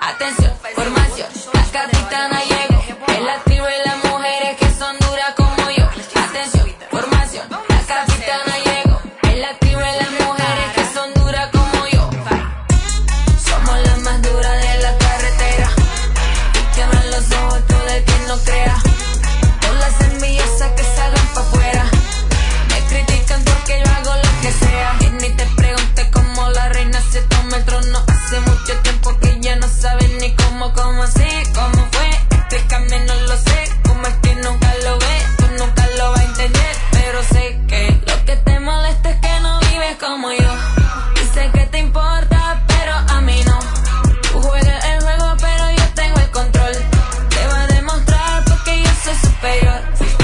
Atención, formación, la capitana llegó. Es la tribu y las mujeres que son duras como yo. Atención, formación, la capitana llegó. Es la tribu y las mujeres que son duras como yo. Somos las más duras de la carretera. Y que abran los ojos todo el que no crea. Todas las envidiosas que salgan pa' afuera. Me critican porque yo hago lo que sea. Y ni te pregunté cómo la reina se toma el trono. Hace mucho tiempo que ya no saben ni cómo así, cómo fue. Explícame, no lo sé. Como es que nunca lo ves, tú nunca lo vas a entender. Pero sé que lo que te molesta es que no vives como yo. Y sé que te importa, pero a mí no. Tú juegas el juego, pero yo tengo el control. Te voy a demostrar porque yo soy superior.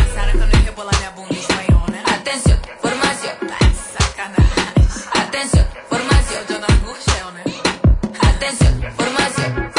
Atención, formación. Atención, formación. Atención, formación.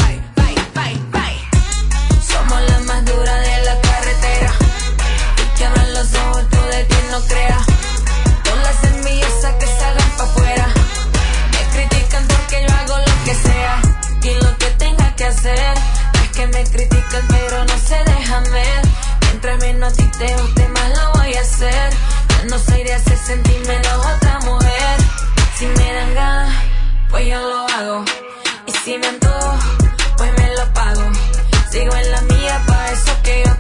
Somos las más duras de la carretera. Y que abran los ojos todo el que no crea. Todas las envidiosas que salgan pa' afuera. Me critican porque yo hago lo que sea. Y lo que tenga que hacer. Es que me critican pero no se dejan ver. Mientras menos a ti te guste más lo voy a hacer. Yo no soy de hacer sentir menos a otra mujer. Si me dan ganas, pues yo lo hago. Y si me antojo, pues me lo pago. Sigo en la mía, pa' eso que yo